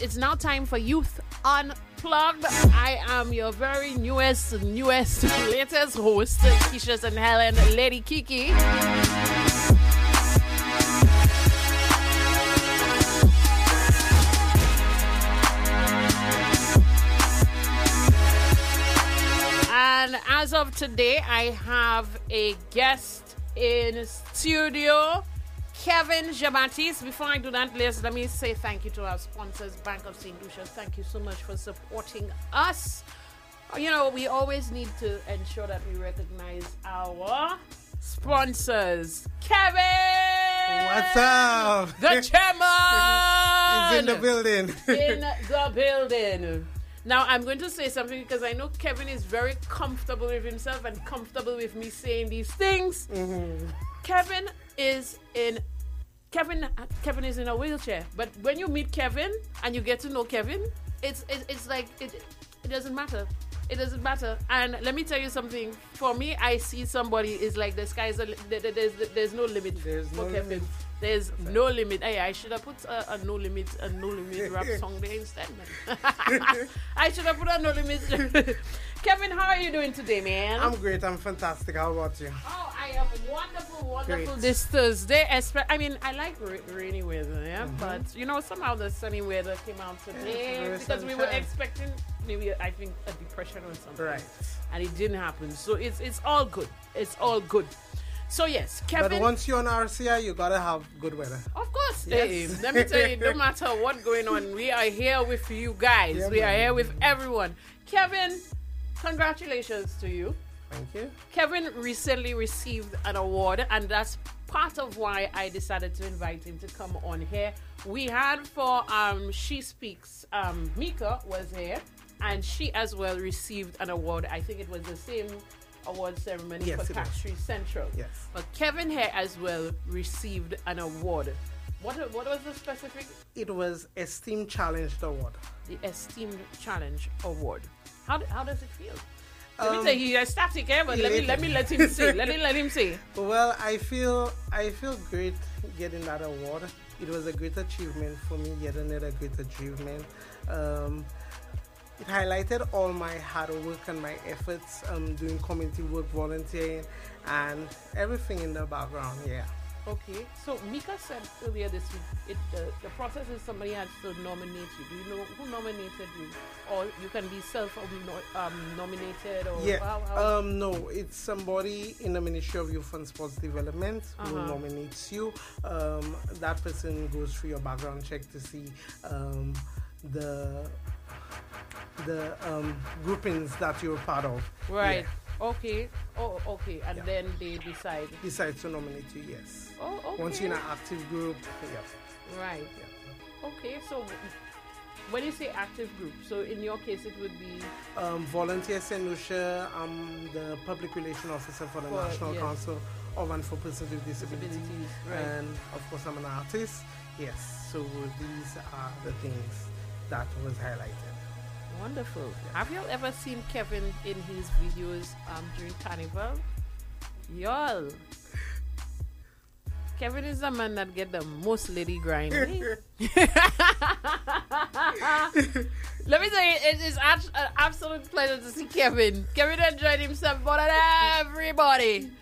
it's now time for Youth Unplugged. I am your very newest, latest host, Keisha and Helen, Lady Kiki. And as of today, I have a guest in studio, Kevin Jean-Baptiste. Before I do that, let me say thank you to our sponsors, Bank of St. Lucia. Thank you so much for supporting us. You know, we always need to ensure that we recognize our sponsors. Kevin! What's up? The chairman! He's in the building. In the building. Now, I'm going to say something because I know Kevin is very comfortable with himself and comfortable with me saying these things. Mm-hmm. Kevin is in a wheelchair, but when you meet Kevin and you get to know Kevin, it's like it doesn't matter. It doesn't matter. And let me tell you something. For me, I see somebody is like the sky's there's no limit for Kevin. Limit. There's no limit. Hey, I should have put a no limit rap song there instead, man. I should have put a no limit. Kevin, how are you doing today, man? I'm great. I'm fantastic. How about you? Oh, I am wonderful great. This Thursday. I mean, I like rainy weather, yeah, but you know, somehow the sunny weather came out today because we were expecting maybe, I think, a depression or something, right? And it didn't happen. So it's all good. It's all good. So yes, Kevin. But once you're on RCI, you gotta have good weather. Of course. Yes. Hey, let me tell you, no matter what's going on, we are here with you guys. Yeah, we are here with everyone. Kevin, congratulations to you. Thank you. Kevin recently received an award, and that's part of why I decided to invite him to come on here. We had for She Speaks, Mika was here, and she as well received an award. I think it was the same award ceremony for Tax-Free Central. Yes. But Kevin here as well received an award. What was the specific? It was Esteem Challenge Award. The Esteem Challenge Award. How does it feel? Let me tell you, he's static here, but let me let him say. Let him say. Well, I feel great getting that award. It was a great achievement for me, yet another great achievement. It highlighted all my hard work and my efforts doing community work, volunteering, and everything in the background, yeah. Okay, so Mika said earlier this week, the process is somebody has to nominate you. Do you know who nominated you? Or you can be self-nominated? Or yeah, no, it's somebody in the Ministry of Youth and Sports Development who nominates you. That person goes through your background check to see the groupings that you're part of. Right. Yeah. Okay. Oh, okay. And then they decide to nominate you. Yes. Oh, okay. Once you're in an active group. Yeah. Right. Yeah. Okay. So when you say active group, so in your case it would be Volunteer St. Lucia. I'm the public relation officer for the National Council of and for Persons with Disabilities. Right. And of course I'm an artist. Yes. So these are the things that was highlighted. Wonderful. Yeah. Have you ever seen Kevin in his videos during Carnival? Y'all. Kevin is the man that get the most lady grind. Let me tell you, it is an absolute pleasure to see Kevin. Kevin enjoyed himself more than everybody.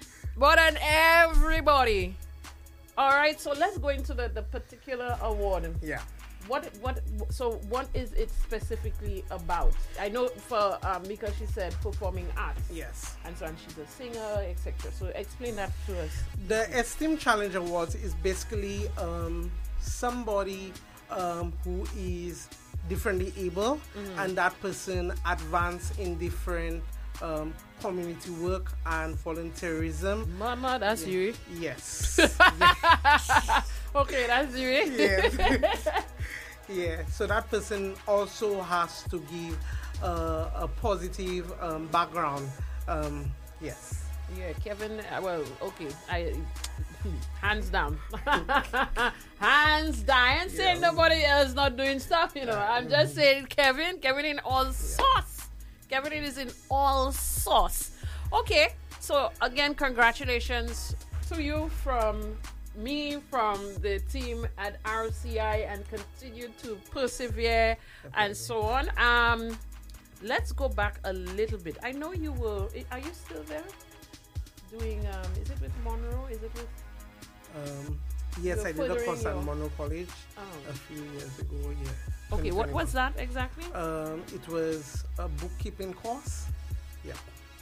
All right, so let's go into the particular award. Yeah. What is it specifically about? I know for Mika, she said performing arts. Yes. And so on, she's a singer, etc. So explain that to us. The Esteem Challenge Awards is basically somebody who is differently able, and that person advance in different community work and volunteerism. Mama, that's you. Yes. Okay, that's you. Yes. Yeah, so that person also has to give a positive background. Yes. Yeah, Kevin, well, okay. Hands down. Hands down. I ain't saying nobody else not doing stuff, you know. I'm just saying Kevin in all sauce. Kevin is in all sauce. Okay, so again, congratulations to you from me from the team at RCI and continue to persevere and so on. Let's go back a little bit. I know you were. Are you still there? Doing? Is it with Monroe? Is it with? Yes, I did a course at Monroe College a few years ago. Yeah. Okay, what was that exactly? It was a bookkeeping course. Yeah.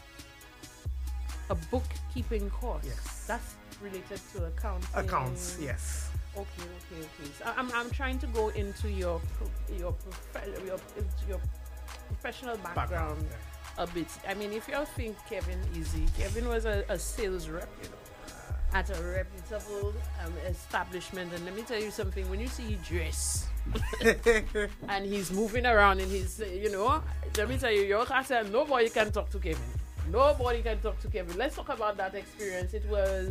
A bookkeeping course. Yes. That's related to accounting. Accounts. Yes. Okay. So I'm trying to go into your professional background a bit. I mean, if you think Kevin easy, Kevin was a sales rep, at a reputable establishment. And let me tell you something, when you see he dress and he's moving around in his, let me tell you, your class, nobody can talk to Kevin. Nobody can talk to Kevin. Let's talk about that experience. It was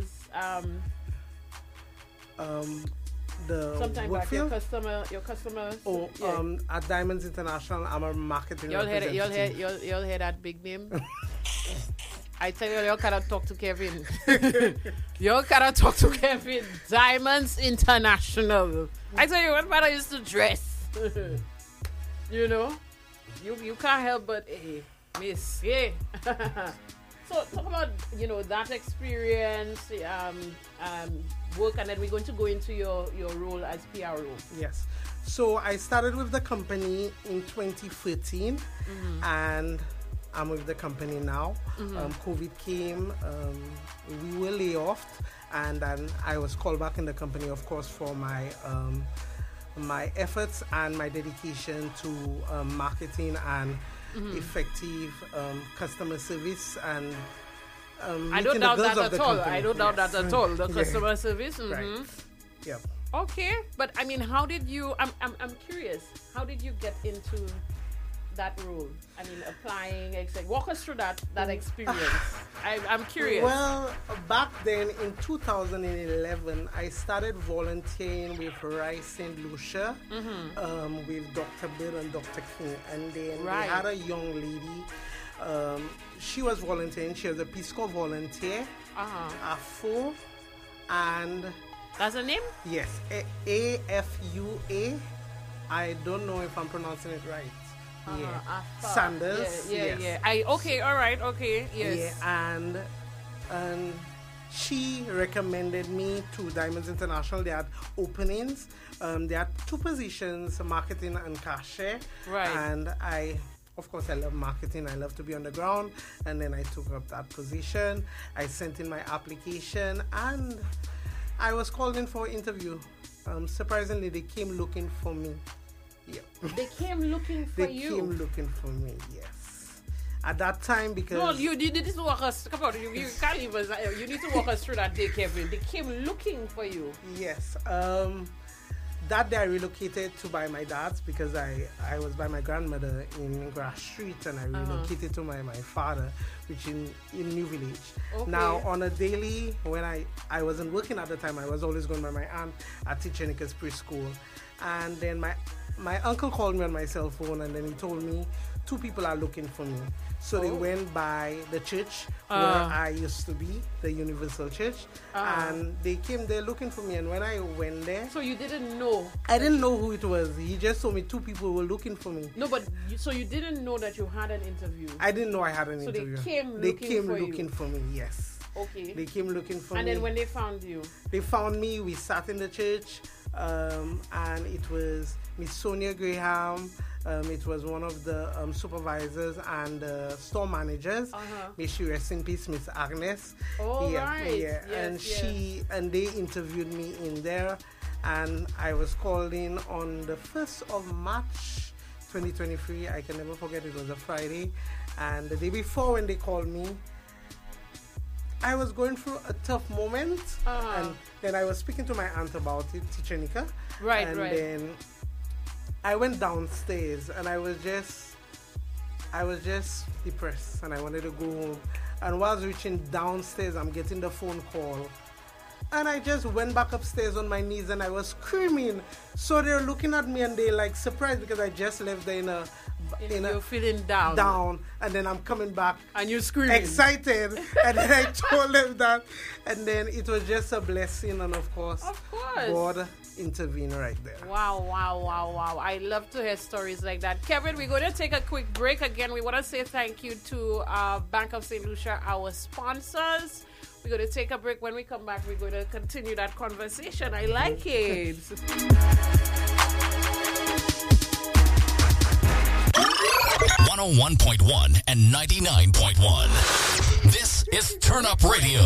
the sometime back. Your customer. Oh, yeah. At Diamonds International, I'm a marketing representative. Y'all hear that big name? I tell you, y'all cannot talk to Kevin. Y'all cannot talk to Kevin. Diamonds International. I tell you, what matter used to dress. You can't help but, hey, miss, yeah. So talk about, that experience, work, and then we're going to go into your role as PRO. Yes. So I started with the company in 2013, and I'm with the company now. COVID came, we were laid off, and then I was called back in the company, of course, for my efforts and my dedication to marketing and effective customer service and I don't doubt that at all. I don't doubt that at all. The customer service. Right. Yep. Okay, but I mean, how did you? I'm curious. How did you get into that role? I mean, applying. Walk us through that experience. I'm curious. Well, back then in 2011, I started volunteering with Rice St. Lucia, with Dr. Bill and Dr. King, and then we had a young lady. She was volunteering. She was a Peace Corps volunteer. AFUA, and that's her name? Yes, AFUA. I don't know if I'm pronouncing it right. Sanders. Yeah. All right. Okay. Yes. Yeah, and she recommended me to Diamonds International. They had openings. They had two positions, marketing and cashier. Right. And of course, I love marketing. I love to be on the ground. And then I took up that position. I sent in my application, and I was called in for an interview. Surprisingly, they came looking for me. Yeah. They came looking for you? They came looking for me, yes. At that time, because... No, you need to walk us... Come on, you can't even... You need to walk us through that day, Kevin. They came looking for you. Yes. That day I relocated to by my dad's because I was by my grandmother in Grass Street, and I relocated to my father, which in New Village. Okay. Now, on a daily, when I wasn't working at the time, I was always going by my aunt at Tichenika's preschool. And then my uncle called me on my cell phone, and then he told me 2 people are looking for me. So they went by the church where I used to be, the Universal Church, and they came there looking for me. And when I went there... So you didn't know? I didn't know who it was. He just told me 2 people were looking for me. No, but so you didn't know that you had an interview? I didn't know I had an interview. So they came looking for me, yes. Okay. They came looking for me. And then when they found you? They found me. We sat in the church, and it was Miss Sonia Graham. It was one of the supervisors and store managers. May she rest in peace, Miss Agnes. Oh, right. Yeah. Yes, and they interviewed me in there, and I was called in on the 1st of March 2023. I can never forget, it was a Friday. And the day before, when they called me, I was going through a tough moment, and then I was speaking to my aunt about it, Teacher Nika. Right. Then I went downstairs, and I was just depressed, and I wanted to go home. And while I was reaching downstairs, I'm getting the phone call, and I just went back upstairs on my knees, and I was screaming. So they're looking at me, and they're like surprised because I just left there in a You're feeling down. And then I'm coming back. And you're screaming. Excited. And then I told them that. And then it was just a blessing. And of course. God intervened right there. Wow. I love to hear stories like that. Kevin, we're going to take a quick break. Again, we want to say thank you to Bank of St. Lucia, our sponsors. We're going to take a break. When we come back, we're going to continue that conversation. I like it. 101.1 and 99.1. This is Turn Up Radio.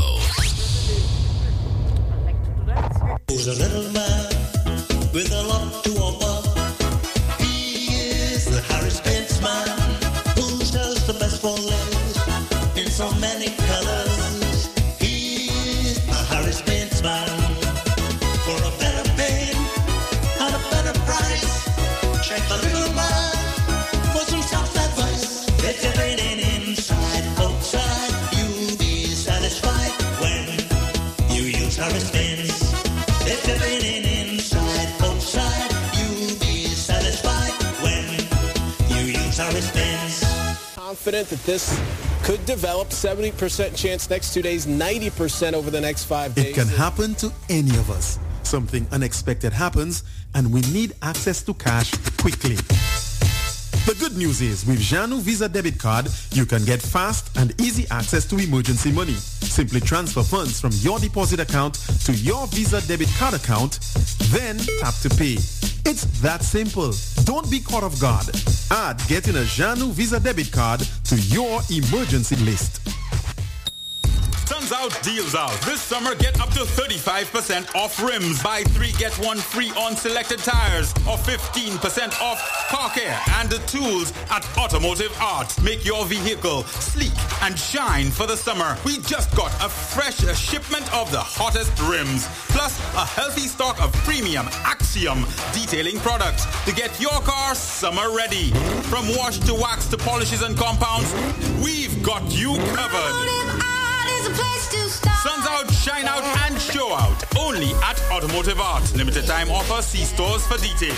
I like to do that. Who's a little man with a lot to offer? He is the Harris Benz man who sells the best for less in so many colors. He is a Harris Benz man for a better pain and a better price. Check the little man for some self-advice. Get your training inside, outside. You'll be satisfied when you use Harris Benz. If you're raining inside, outside, you'll be satisfied when you use Harris Benz. Confident that this could develop. 70% chance next 2 days, 90% over the next 5 days. It can happen to any of us. Something unexpected happens and we need access to cash quickly. The good news is with Janu Visa Debit Card, you can get fast and easy access to emergency money. Simply transfer funds from your deposit account to your Visa Debit Card account, then tap to pay. It's that simple. Don't be caught off guard. Add getting a Janu Visa Debit Card to your emergency list. Sun's Out deals out. This summer, get up to 35% off rims. Buy 3, get 1 free on selected tires. Or 15% off car care and the tools at Automotive Art. Make your vehicle sleek and shine for the summer. We just got a fresh shipment of the hottest rims. Plus, a healthy stock of premium Axiom detailing products to get your car summer ready. From wash to wax to polishes and compounds, we've got you covered. Suns Out, Shine Out, and Show Out. Only at Automotive Art. Limited time offer. See stores for details.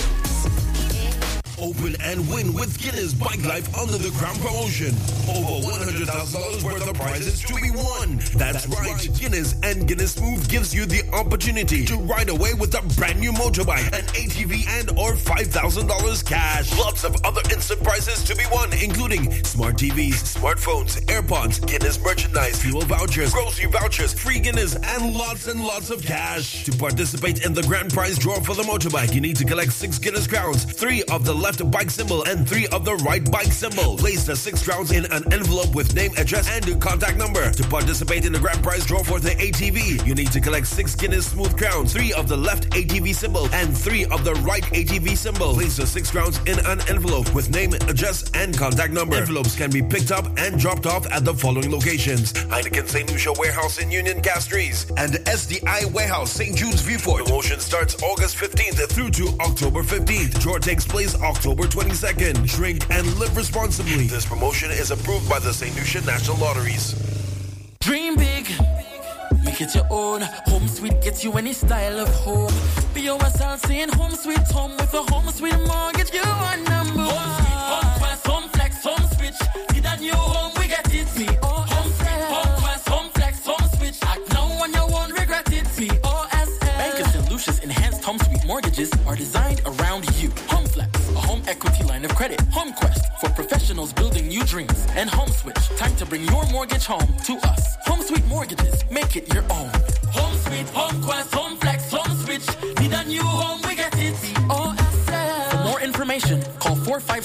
Open and win with Guinness Bike Life under the Crown promotion. Over $100,000 worth of prizes to be won. That's right. Guinness and Guinness Smooth gives you the opportunity to ride away with a brand new motorbike, an ATV, and or $5,000 cash. Lots of other instant prizes to be won, including smart TVs, smartphones, AirPods, Guinness merchandise, fuel vouchers, grocery vouchers, free Guinness, and lots of cash. To participate in the grand prize draw for the motorbike, you need to collect 6 Guinness crowns, 3 of the left bike symbol and 3 of the right bike symbol. Place the 6 crowns in an envelope with name, address, and contact number. To participate in the grand prize draw for the ATV, you need to collect 6 Guinness Smooth crowns, 3 of the left ATV symbol and 3 of the right ATV symbol. Place the 6 crowns in an envelope with name, address, and contact number. Envelopes can be picked up and dropped off at the following locations: Heineken St. Lucia Warehouse in Union Castries and SDI Warehouse St. Jude's Viewport. Promotion starts August 15th through to October 15th. Draw takes place October 22nd. Drink and live responsibly. This promotion is approved by the St. Lucia National Lotteries. Dream big, make it your own. Home Sweet gets you any style of home. Be yourself saying Home Sweet Home with a Home Sweet mortgage. You are number one. Home Sweet, Home Quest, Home Flex, Home Switch. Need a new home, we get it. Home Sweet, Home Quest, Home Flex, Home Switch. Act now and you won't regret it. POSL. Bank of St. Lucia's enhanced Home Sweet mortgages are designed around you. Home Flex, a home equity line of credit. Home Quest, for professionals building new dreams. And Home Switch, time to bring your mortgage home to us. Home Sweet Mortgages, make it your own. Home Sweet, Home Quest, Home Flex, Home Switch. Need a new home, we get it. POSL. For more information, call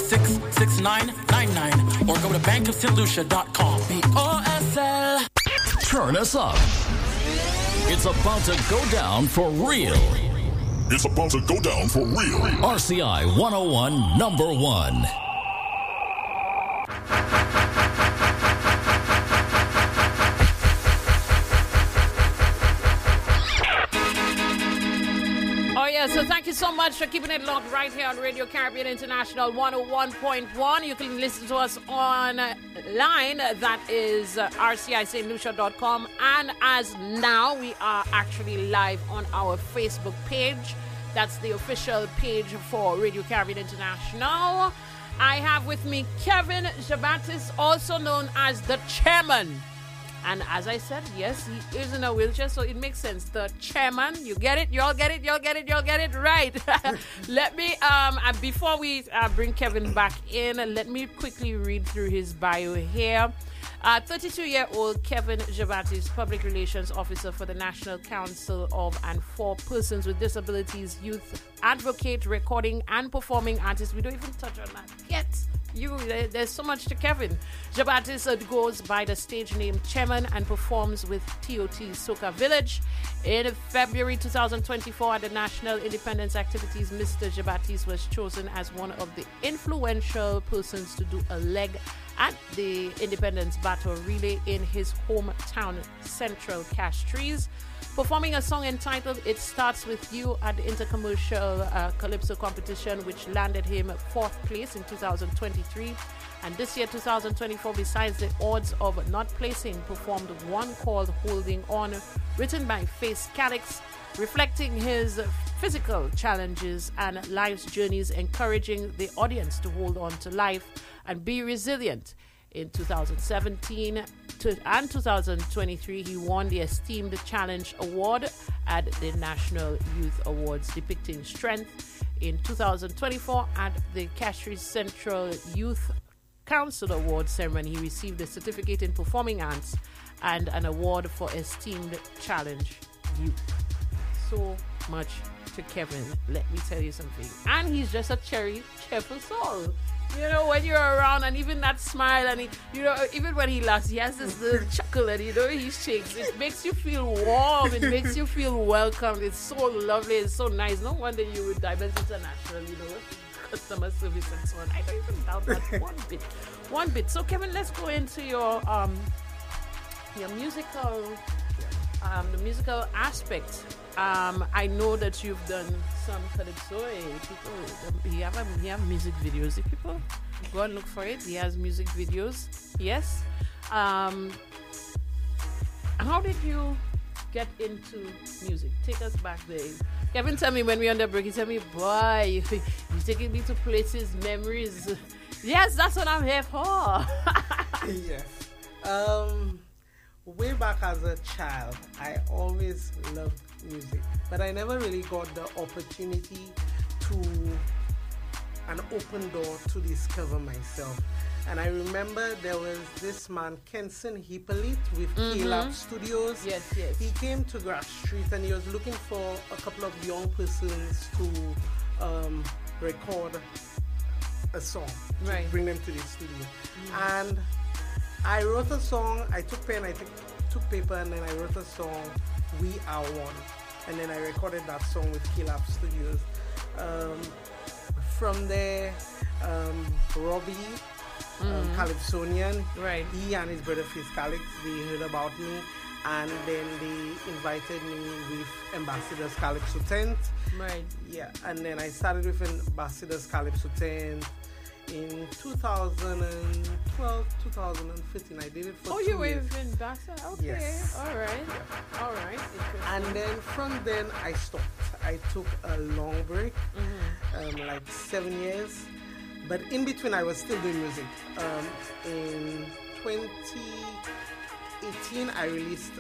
456-6999 or go to bankofstlucia.com. POSL. Turn us up. It's about to go down for real. It's about to go down for real. RCI 101 number 1. So thank you so much for keeping it locked right here on Radio Caribbean International 101.1. You can listen to us online. That is rcistlucia.com. And as now, we are actually live on our Facebook page. That's the official page for Radio Caribbean International. I have with me Kevin Jabatis, also known as the Chairman. And as I said, yes, he is in a wheelchair, so it makes sense. The Chairman, you get it? You all get it? You all get it? You all get it? Right. Let me, before we bring Kevin back in, let me quickly read through his bio here. 32-year-old Kevin Jabatis, Public Relations Officer for the National Council of and for Persons with Disabilities, youth advocate, recording and performing artist. We don't even touch on that yet. There's so much to Kevin. Jabatis goes by the stage name Chairman and performs with TOT Soca Village. In February 2024 at the National Independence Activities, Mr. Jabatis was chosen as one of the influential persons to do a leg at the Independence Battle Relay in his hometown, Central Castries, performing a song entitled It Starts With You at the Intercommercial Calypso competition, which landed him 4th place in 2023. And this year, 2024, besides the odds of not placing, performed one called Holding On, written by Face Calix, reflecting his physical challenges and life's journeys, encouraging the audience to hold on to life and be resilient. In 2017 and 2023, he won the Esteemed Challenge Award at the National Youth Awards, depicting strength. In 2024, at the Castries Central Youth Council Award ceremony, he received a certificate in performing arts and an award for Esteemed Challenge Youth. So much to Kevin, let me tell you something. And he's just a cheerful soul. You know, when you're around, and even that smile, and even when he laughs, he has this little chuckle, and he shakes. It makes you feel warm. It makes you feel welcomed. It's so lovely. It's so nice. No wonder you with Diamonds International, customer service and so on. I don't even doubt that one bit. So, Kevin, let's go into your musical, the musical aspect. I know that you've done some calypso. People, he have music videos. If people go and look for it, he has music videos. Yes. How did you get into music? Take us back there. Kevin tell me when we on the break, he tell me, boy, you're taking me to places, memories. Yes, that's what I'm here for. Yes. Way back as a child, I always loved music, but I never really got the opportunity to an open door to discover myself. And I remember there was this man, Kenson Hippolyte, with K-Lab Studios. Yes. He came to Grass Street and he was looking for a couple of young persons to record a song, to bring them to the studio. And I wrote a song. I took pen, I took paper, and then I wrote a song, We Are One. And then I recorded that song with K-Lab Studios. From there, Robbie, Calypsonian, he and his brother Face Calix, they heard about me, and then they invited me with Ambassadors Calypso Tent. Yeah, and then I started with Ambassadors Calypso Tent. In 2012, 2015, I did it for 2 years. Oh, you were in Bassa? Okay. Yes. All right. And then from then, I stopped. I took a long break, like 7 years. But in between, I was still doing music. In 2018, I released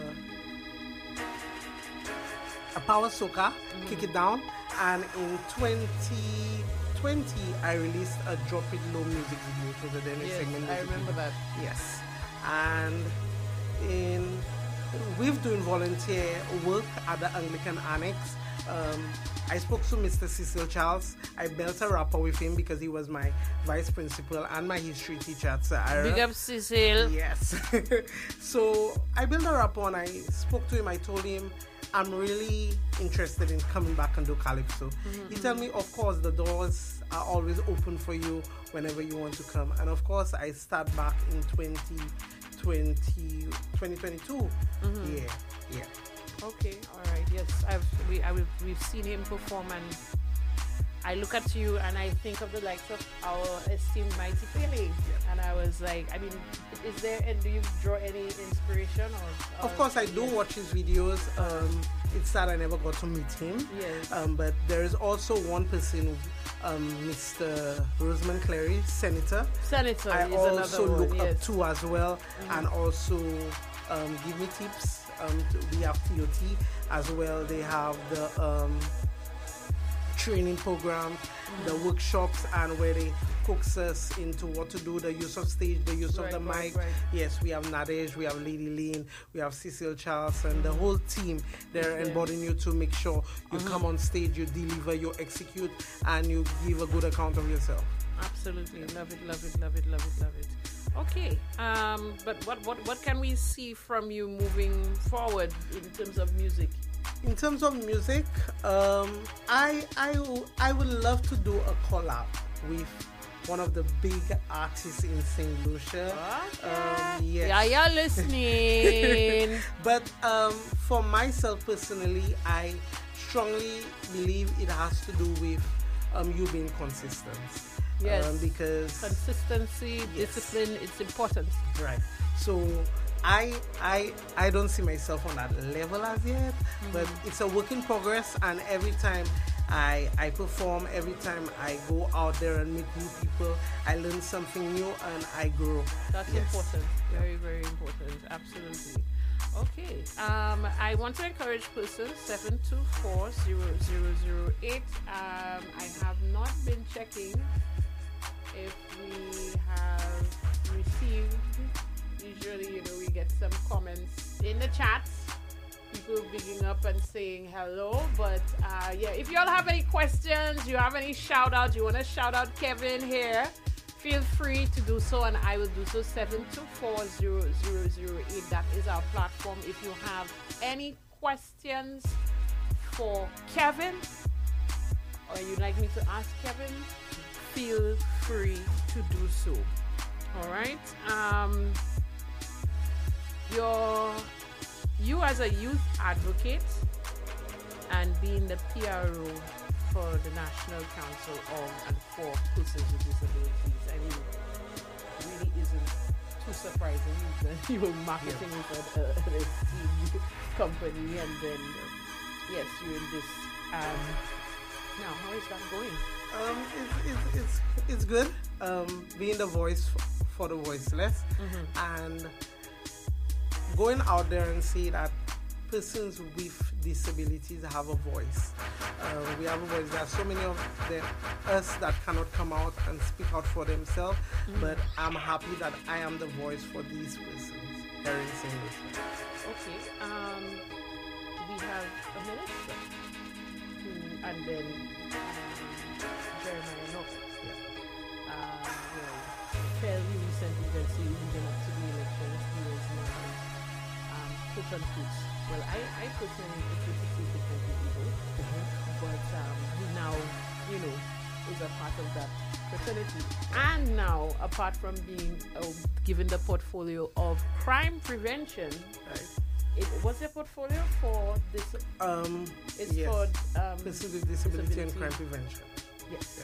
a Power Soca, Kick It Down. And in 2020, I released a Drop It Low music video for the Dennis segment. I remember that. Yes. And we've doing volunteer work at the Anglican Annex. I spoke to Mr. Cecil Charles. I built a rapport with him because he was my vice principal and my history teacher at Sir Ira. Big up Cecil. Yes. So I built a rapport and I spoke to him. I told him, I'm really interested in coming back and do Calypso. He told me, of course, the doors are always open for you whenever you want to come. And of course, I start back in 2022. Yeah. Okay, all right. Yes, we've seen him perform, and I look at you and I think of the likes of our esteemed Mighty Pele, and I was like, I mean, is there, and do you draw any inspiration? Or of course, I do watch his videos. it's sad I never got to meet him. Yes. But there is also one person, Mr. Rosamond Clary, Senator. Senator I is also another look one, up yes. to as well, and also give me tips. We have TOT as well. They have the training program, the workshops, and where they coax us into what to do, the use of stage, the use of the mic. Right. Yes, we have Nadej, we have Lady Lane, we have Cecile Charles, and the whole team. They're embodying you to make sure you come on stage, you deliver, you execute, and you give a good account of yourself. Absolutely. Love it. Okay. But what can we see from you moving forward in terms of music? In terms of music, I would love to do a collab with one of the big artists in St. Lucia. Okay. Yes. Yeah, you're listening. But for myself personally, I strongly believe it has to do with you being consistent. Yes. Because consistency, discipline, it's important. Right. So I don't see myself on that level as yet, but it's a work in progress, and every time I perform, every time I go out there and meet new people, I learn something new and I grow. That's important. Very, very important. Absolutely. Okay. I want to encourage persons 724-0008. I have not been checking if we have received. Usually, we get some comments in the chat. People bigging up and saying hello. But if you all have any questions, you have any shout outs, you want to shout out Kevin here, feel free to do so, and I will do so. 724-0008. That is our platform. If you have any questions for Kevin, or you'd like me to ask Kevin, feel free to do so. All right. You as a youth advocate and being the PRO for the National Council of and for Persons with Disabilities, I mean, it really isn't too surprising that you were marketing with an esteemed company, and then yes, you're in this. Now, how is that going? It's good. Being the voice for the voiceless, and going out there and say that persons with disabilities have a voice. We have a voice. There are so many of us that cannot come out and speak out for themselves, but I'm happy that I am the voice for these persons here in St. Lucia. Okay. We have a minister and then Jeremiah Nock. Fairly recently, let's see, leading up to the elections, he was now put on foot. Well, I personally appreciate the people, but he now, is a part of that fraternity. And now, apart from being given the portfolio of crime prevention, what's your portfolio for this? It's for persons with disability and crime prevention. Yes.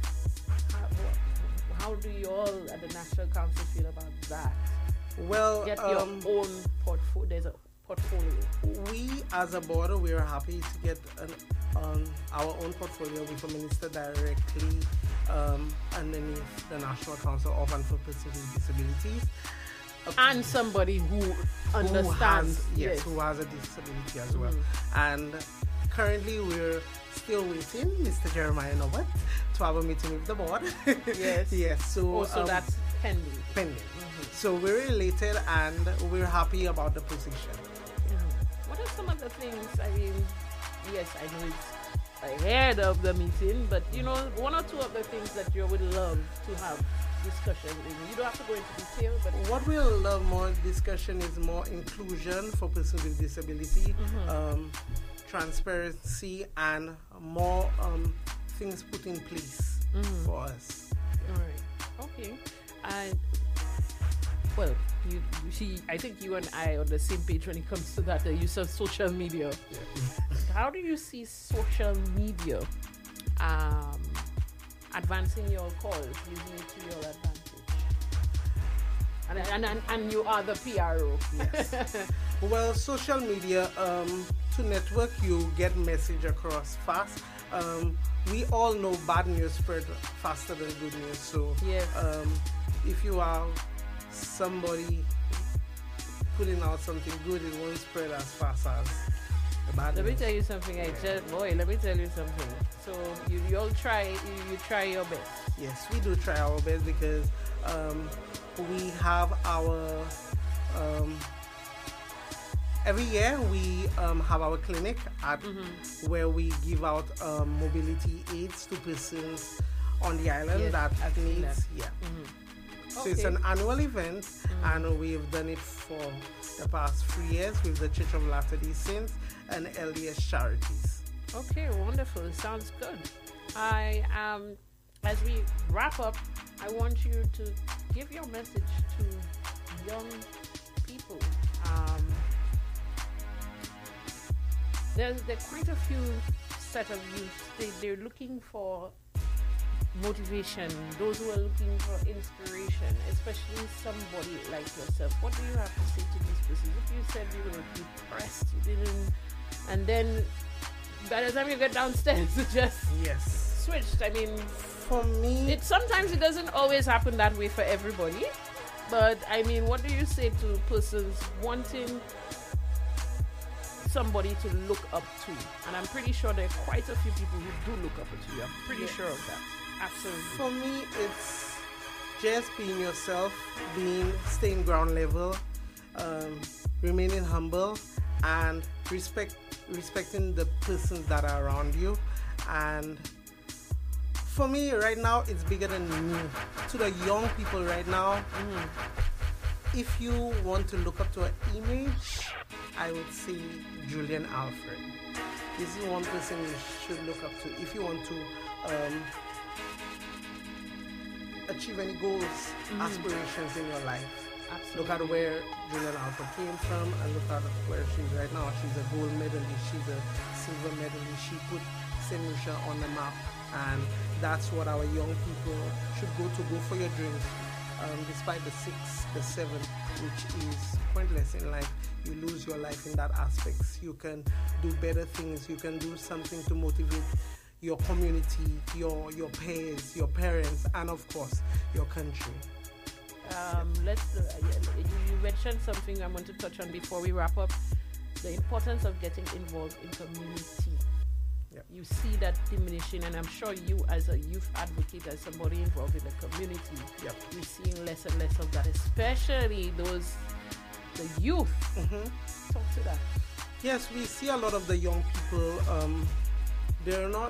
How do you all at the National Council feel about that? Well, get your own portfolio. There's a portfolio. We, as a board, we are happy to get our own portfolio with a minister directly underneath the National Council of and for Persons with Disabilities. And somebody who understands. Who has a disability as well. And currently, we're still waiting, Mr. Jeremiah Nobbert, to have a meeting with the board. Yes. Yes. So that's pending. So we're elated and we're happy about the position. What are some of the things? I mean, yes, I know it's ahead of the meeting, but one or two of the things that you would love to have discussion. You don't have to go into detail, but what we'll love more discussion is more inclusion for persons with disability. Transparency and more things put in place for us. All right. Okay. Well, you see, I think you and I are on the same page when it comes to that, the use of social media. Yeah. How do you see social media advancing your cause, using it to your advantage? And you are the PRO. Yes. Well, social media, to network, you get message across fast. We all know bad news spread faster than good news. So yes. If you have somebody putting out something good, it won't spread as fast as the bad news. Let me tell you something. Let me tell you something. So you all try. You try your best. Yes, we do try our best because we have our. Every year we have our clinic at where we give out mobility aids to persons on the island that needs. Yeah. So it's an annual event, and we've done it for the past 3 years with the Church of Latter-day Saints and LDS Charities. Okay, wonderful. Sounds good. As we wrap up, I want you to give your message to young people. There's quite a few set of youth. They're looking for motivation. Those who are looking for inspiration, especially somebody like yourself. What do you have to say to these persons? If you said you were depressed, you didn't, and then by the time you get downstairs, it just switched. I mean, for me, sometimes it doesn't always happen that way for everybody. But I mean, what do you say to persons wanting somebody to look up to? And I'm pretty sure there are quite a few people who do look up to you. I'm pretty sure of that. Absolutely. For me, it's just being yourself, staying ground level, remaining humble, and respecting the persons that are around you. And for me, right now, it's bigger than me. To the young people right now, if you want to look up to an image, I would say Julian Alfred. This is one person you should look up to if you want to achieve any goals, aspirations in your life. Absolutely. Look at where Julian Alfred came from and look at where she's right now. She's a gold medalist, she's a silver medalist. She put St. Lucia on the map, and that's what our young people should go for your dreams. Despite the 6, the 7, which is pointless in life, you lose your life in that aspect. You can do better things. You can do something to motivate your community, your peers, your parents, and of course, your country. You mentioned something I want to touch on before we wrap up: the importance of getting involved in community. Yep. You see that diminishing, and I'm sure you, as a youth advocate, as somebody involved in the community, you're seeing less and less of that, especially the youth. Talk to that. Yes, we see a lot of the young people. They're not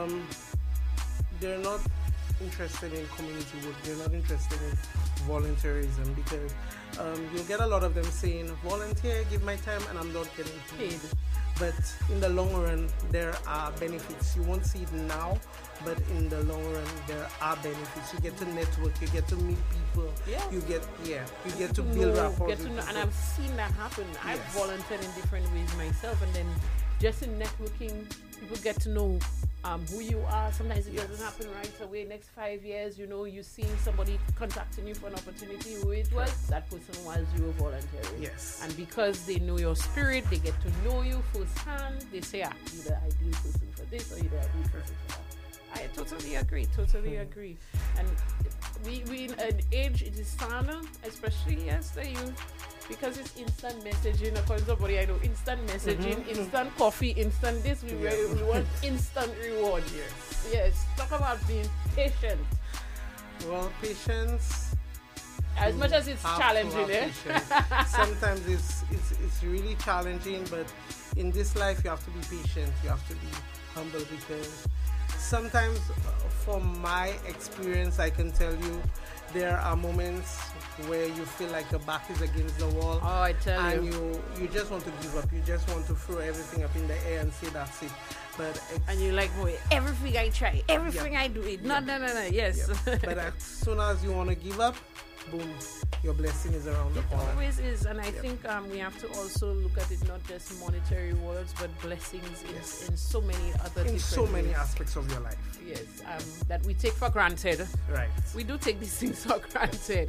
interested in community work. They're not interested in volunteerism because you'll get a lot of them saying, volunteer, give my time, and I'm not getting paid. But in the long run, there are benefits. You won't see it now, but in the long run, there are benefits. You get to network, you get to meet people, you get to build rapport. And I've seen that happen. I've volunteered in different ways myself, and then just in networking, people get to know who you are. Sometimes it doesn't happen right away. Next 5 years, you're seeing somebody contacting you for an opportunity. Who it was, that person was you were volunteering. Yes. And because they know your spirit, they get to know you firsthand. They say, you're the ideal person for this, or you're the ideal person for that. I totally agree. And we in an age, it is fun, especially as the youth, because it's instant messaging. According to somebody I know, instant messaging, instant coffee, instant this. We want instant reward. Yes. Talk about being patient. Well, patience. As much as it's challenging, sometimes it's really challenging. But in this life, you have to be patient. You have to be humble because sometimes, from my experience, I can tell you, there are moments where you feel like your back is against the wall. Oh, I tell you. And you just want to give up. You just want to throw everything up in the air and say that's it. And you're like, boy, everything I try, everything I do it. No, yes. But as soon as you want to give up, boom, your blessing is around the corner. It always is. And I think we have to also look at it not just monetary words, but blessings in so many other in so many ways. Aspects of your life. Yes, that we take for granted. Right. We do take these things for granted.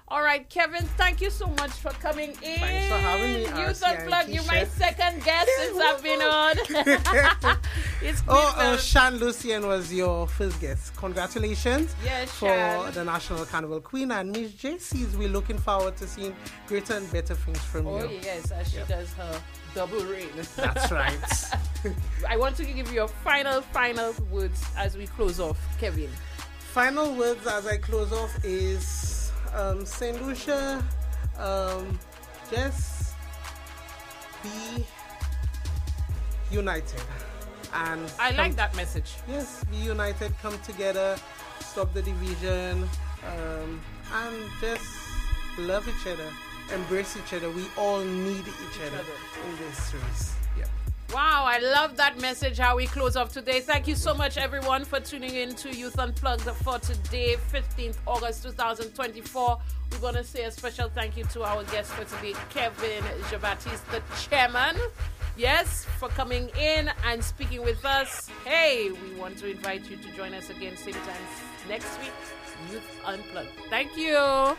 All right, Kevin, thank you so much for coming in. Thanks for having me, Youth RC Unplugged, and you're my Keisha. second guest since I've been on. It's Shan Lucian was your first guest. Congratulations Yes, for Shan. the National Carnival Queen. And Miss JC's, we're looking forward to seeing greater and better things from Oh, you. yes, as she does her double reign. That's right. I want to give you your final words as we close off, Kevin. Final words as I close off is St. Lucia, just be united. And I like that message. Yes, be united, come together, stop the division, and just love each other, embrace each other. We all need each other in this race. Wow, I love that message, how we close off today. Thank you so much, everyone, for tuning in to Youth Unplugged for today, 15th August 2024. We're going to say a special thank you to our guest for today, Kevin Jean-Baptiste, the chairman. Yes, for coming in and speaking with us. Hey, we want to invite you to join us again same time next week, Youth Unplugged. Thank you.